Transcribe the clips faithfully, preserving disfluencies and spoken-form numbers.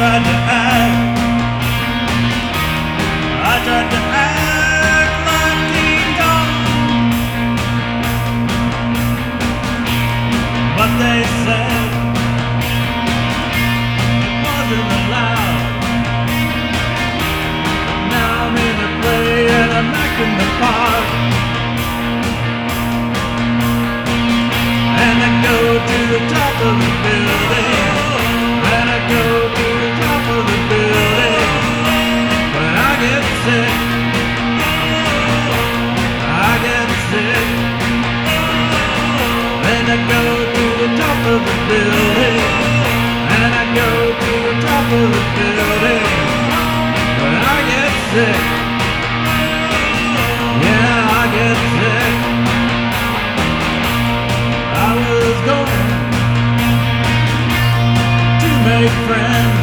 tried to act, I tried to act like King Kong, but they said it wasn't allowed. Now I'm in the play and I'm acting the part, and I go to the top of the building, and I go to the top of the building, but I get sick, I get sick, and I go to the top of the building, and I go to the top of the building, but I get sick, yeah, I get sick. I was going to make friends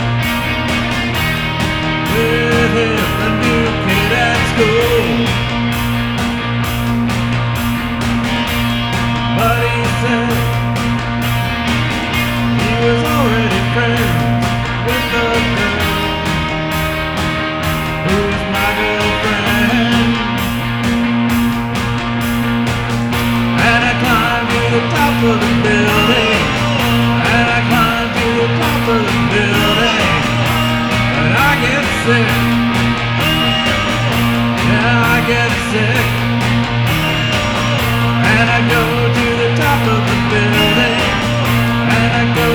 with him, the new kid at school, but he said he was already friends with the girl who's my girlfriend. And I climbed to the top of the building, and I climbed to the top of the building, but I get sick, yeah, I get sick, and I go to the top of the building, and I go